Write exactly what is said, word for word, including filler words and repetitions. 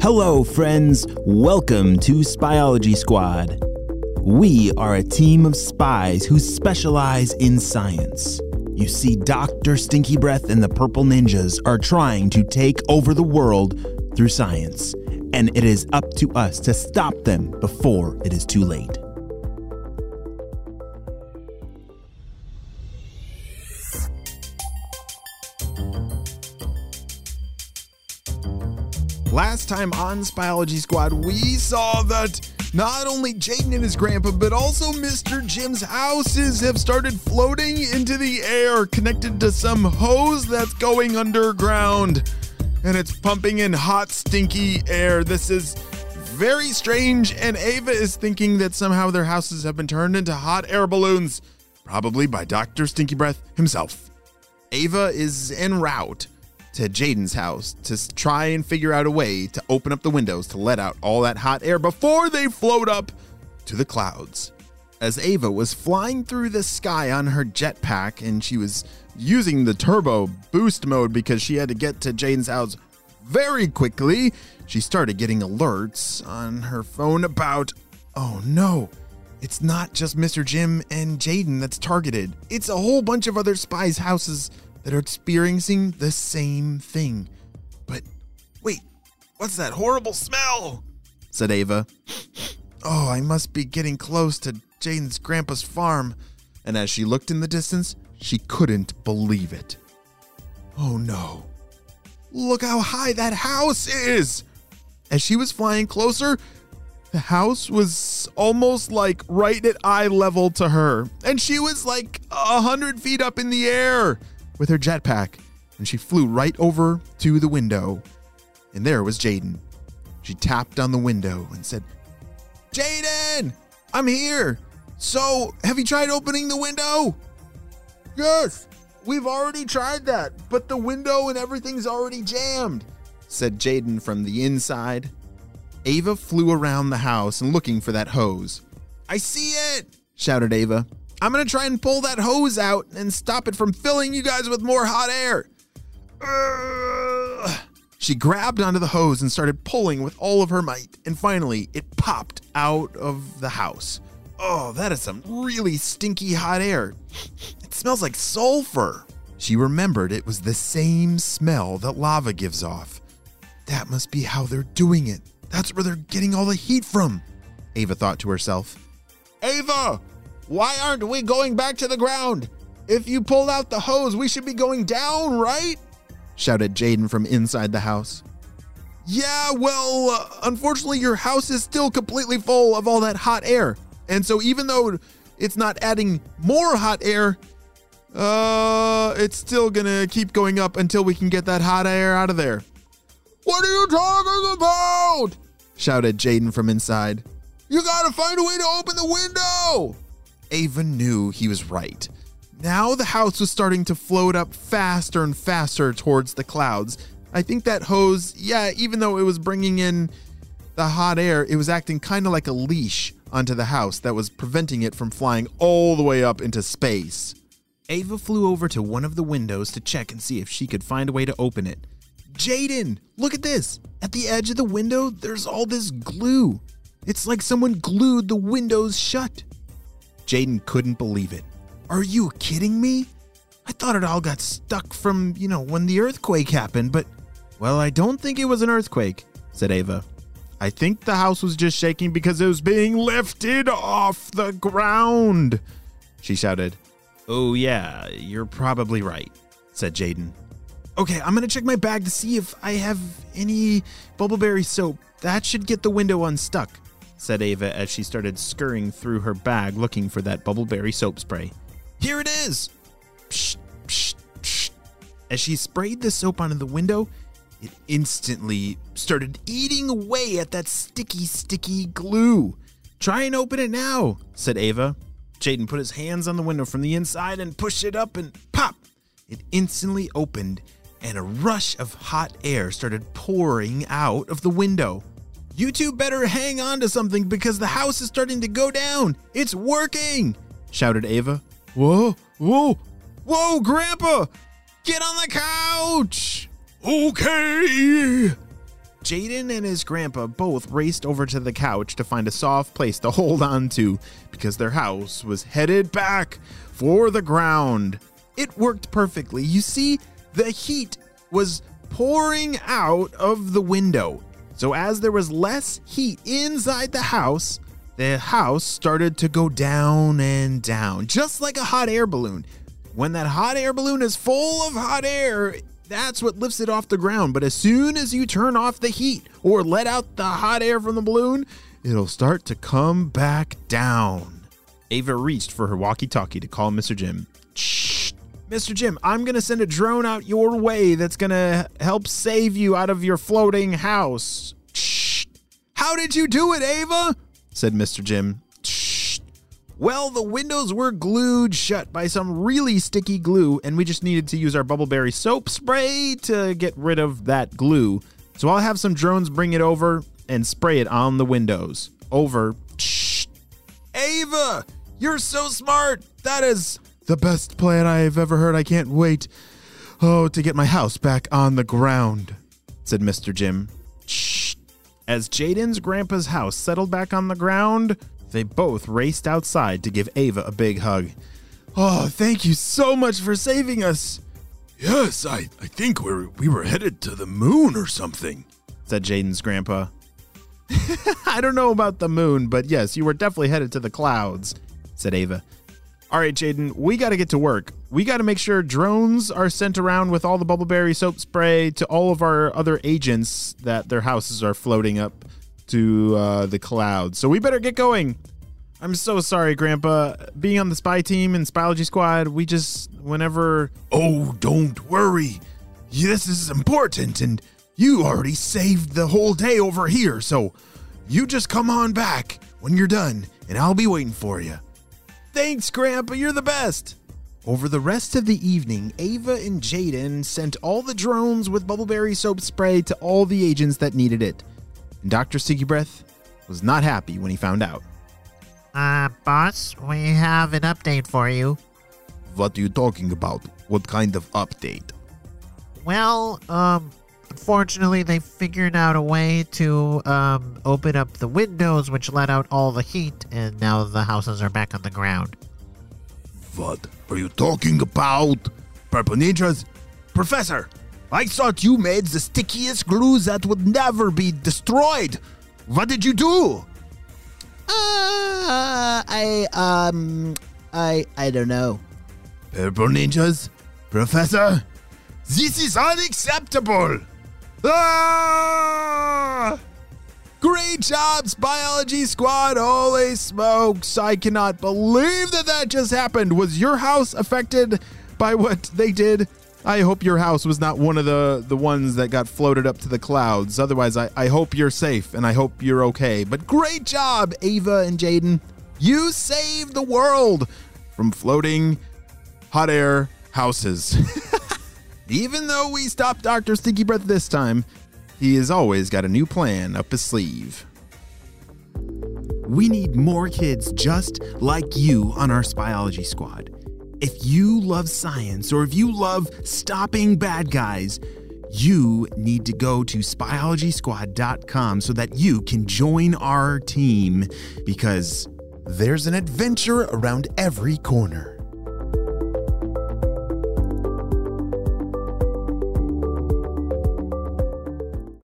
Hello, friends. Welcome to Spyology Squad. We are a team of spies who specialize in science. You see, Doctor Stinky Breath and the Purple Ninjas are trying to take over the world through science, and it is up to us to stop them before it is too late. Last time on Spyology Squad, we saw that not only Jaden and his grandpa, but also Mister Jim's houses have started floating into the air, connected to some hose that's going underground. And it's pumping in hot, stinky air. This is very strange, and Ava is thinking that somehow their houses have been turned into hot air balloons, probably by Doctor Stinky Breath himself. Ava is en route to Jaden's house to try and figure out a way to open up the windows to let out all that hot air before they float up to the clouds. As Ava was flying through the sky on her jetpack, and she was using the turbo boost mode because she had to get to Jaden's house very quickly, she started getting alerts on her phone about, oh no, it's not just Mister Jim and Jaden that's targeted. It's a whole bunch of other spies' houses that are experiencing the same thing. But wait, what's that horrible smell? Said Ava. Oh, I must be getting close to Jaden's grandpa's farm. And as she looked in the distance, she couldn't believe it. Oh no, look how high that house is. As she was flying closer, the house was almost like right at eye level to her. And she was like a hundred feet up in the air with her jetpack, and she flew right over to the window, and there was Jaden. She tapped on the window and said, Jaden, I'm here. So, have you tried opening the window? Yes, we've already tried that, but the window and everything's already jammed, said Jaden from the inside. Ava flew around the house and looking for that hose. I see it, shouted Ava. I'm going to try and pull that hose out and stop it from filling you guys with more hot air. Uh, she grabbed onto the hose and started pulling with all of her might. And finally, it popped out of the house. Oh, that is some really stinky hot air. It smells like sulfur. She remembered it was the same smell that lava gives off. That must be how they're doing it. That's where they're getting all the heat from, Ava thought to herself. Ava! Why aren't we going back to the ground? If you pulled out the hose, we should be going down, right? Shouted Jaden from inside the house. Yeah, well, uh, unfortunately, your house is still completely full of all that hot air. And so even though it's not adding more hot air, uh, it's still gonna keep going up until we can get that hot air out of there. What are you talking about? Shouted Jaden from inside. You gotta find a way to open the window. Ava knew he was right. Now the house was starting to float up faster and faster towards the clouds. I think that hose, yeah, even though it was bringing in the hot air, it was acting kind of like a leash onto the house that was preventing it from flying all the way up into space. Ava flew over to one of the windows to check and see if she could find a way to open it. Jaden, look at this. At the edge of the window, there's all this glue. It's like someone glued the windows shut. Jaden couldn't believe it. Are you kidding me? I thought it all got stuck from, you know, when the earthquake happened, but, well, I don't think it was an earthquake, said Ava. I think the house was just shaking because it was being lifted off the ground, she shouted. Oh, yeah, you're probably right, said Jaden. Okay, I'm going to check my bag to see if I have any bubbleberry soap. That should get the window unstuck, said Ava as she started scurrying through her bag looking for that bubbleberry soap spray. Here it is! Psh, psh, psh. As she sprayed the soap onto the window, it instantly started eating away at that sticky, sticky glue. Try and open it now, said Ava. Jaden put his hands on the window from the inside and pushed it up and pop! It instantly opened and a rush of hot air started pouring out of the window. You two better hang on to something because the house is starting to go down. It's working, shouted Ava. Whoa, whoa, whoa, Grandpa, get on the couch. Okay. Jaden and his grandpa both raced over to the couch to find a soft place to hold on to because their house was headed back for the ground. It worked perfectly. You see, the heat was pouring out of the window. So as there was less heat inside the house, the house started to go down and down, just like a hot air balloon. When that hot air balloon is full of hot air, that's what lifts it off the ground. But as soon as you turn off the heat or let out the hot air from the balloon, it'll start to come back down. Ava reached for her walkie-talkie to call Mister Jim. Shh. Mister Jim, I'm going to send a drone out your way that's going to help save you out of your floating house. Shh. How did you do it, Ava? Said Mister Jim. Shh. Well, the windows were glued shut by some really sticky glue, and we just needed to use our Bubbleberry soap spray to get rid of that glue. So I'll have some drones bring it over and spray it on the windows. Over. Shh. Ava, you're so smart. That is the best plan I've ever heard. I can't wait, oh, to get my house back on the ground, said Mister Jim. Shh. As Jaden's grandpa's house settled back on the ground, they both raced outside to give Ava a big hug. Oh, thank you so much for saving us. Yes, I, I think we're, we were headed to the moon or something, said Jaden's grandpa. I don't know about the moon, but yes, you were definitely headed to the clouds, said Ava. All right, Jaden, we got to get to work. We got to make sure drones are sent around with all the Bubbleberry soap spray to all of our other agents that their houses are floating up to uh, the clouds. So we better get going. I'm so sorry, Grandpa. Being on the spy team and Spyology Squad, we just, whenever... Oh, don't worry. This is important, and you already saved the whole day over here, so you just come on back when you're done, and I'll be waiting for you. Thanks, Grandpa. You're the best. Over the rest of the evening, Ava and Jaden sent all the drones with Bubbleberry soap spray to all the agents that needed it. And Doctor Stinky Breath was not happy when he found out. Uh, boss, we have an update for you. What are you talking about? What kind of update? Well, um, unfortunately, they figured out a way to, um, open up the windows, which let out all the heat, and now the houses are back on the ground. What are you talking about? Purple Ninjas? Professor, I thought you made the stickiest glue that would never be destroyed. What did you do? Uh, I, um, I, I don't know. Purple Ninjas? Professor? This is unacceptable! Ah! Great job, Spyology Squad! Holy smokes! I cannot believe that that just happened. Was your house affected by what they did? I hope your house was not one of the, the ones that got floated up to the clouds. Otherwise, I, I hope you're safe, and I hope you're okay. But great job, Ava and Jaden. You saved the world from floating hot air houses. Even though we stopped Doctor Stinky Breath this time, he has always got a new plan up his sleeve. We need more kids just like you on our Spyology Squad. If you love science or if you love stopping bad guys, you need to go to spyology squad dot com so that you can join our team, because there's an adventure around every corner.